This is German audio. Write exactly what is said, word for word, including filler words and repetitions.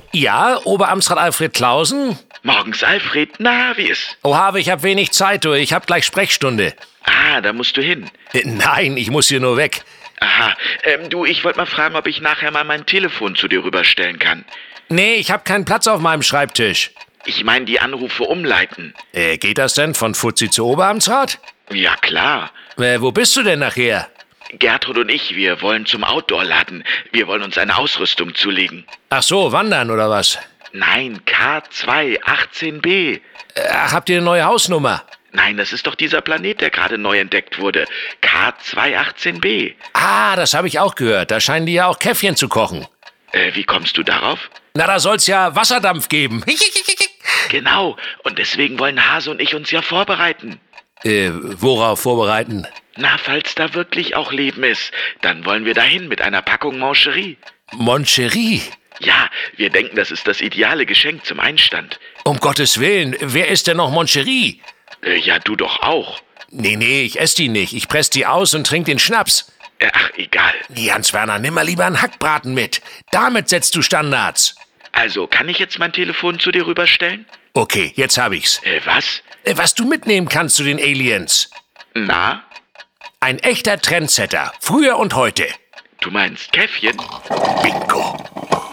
Ja, Oberamtsrat Alfred Clausen? Morgens, Alfred. Na, wie ist? Oh, Harve, ich hab wenig Zeit, du. Ich hab gleich Sprechstunde. Ah, da musst du hin. Äh, nein, ich muss hier nur weg. Aha. Ähm, du, ich wollte mal fragen, ob ich nachher mal mein Telefon zu dir rüberstellen kann. Nee, ich hab keinen Platz auf meinem Schreibtisch. Ich meine, die Anrufe umleiten. Äh, geht das denn von Fuzzi zu Oberamtsrat? Ja, klar. Äh, wo bist du denn nachher? Gertrud und ich, wir wollen zum Outdoor-Laden. Wir wollen uns eine Ausrüstung zulegen. Ach so, wandern oder was? Nein, K zwei achtzehn b. Äh, ach, habt ihr eine neue Hausnummer? Nein, das ist doch dieser Planet, der gerade neu entdeckt wurde. K zwei achtzehn b. Ah, das habe ich auch gehört. Da scheinen die ja auch Käffchen zu kochen. Äh, wie kommst du darauf? Na, da soll's ja Wasserdampf geben. Genau, und deswegen wollen Hase und ich uns ja vorbereiten. Äh, worauf vorbereiten? Na, falls da wirklich auch Leben ist, dann wollen wir dahin mit einer Packung Mancherie. Moncherie? Ja, wir denken, das ist das ideale Geschenk zum Einstand. Um Gottes Willen, wer isst denn noch Moncherie? Äh, ja, du doch auch. Nee, nee, ich ess die nicht. Ich press die aus und trink den Schnaps. Äh, ach, egal. Nee, Hans-Werner, nimm mal lieber einen Hackbraten mit. Damit setzt du Standards. Also, kann ich jetzt mein Telefon zu dir rüberstellen? Okay, jetzt hab ich's. Äh, was? Äh, was du mitnehmen kannst zu den Aliens. Na? Ein echter Trendsetter. Früher und heute. Du meinst Käffchen? Bingo.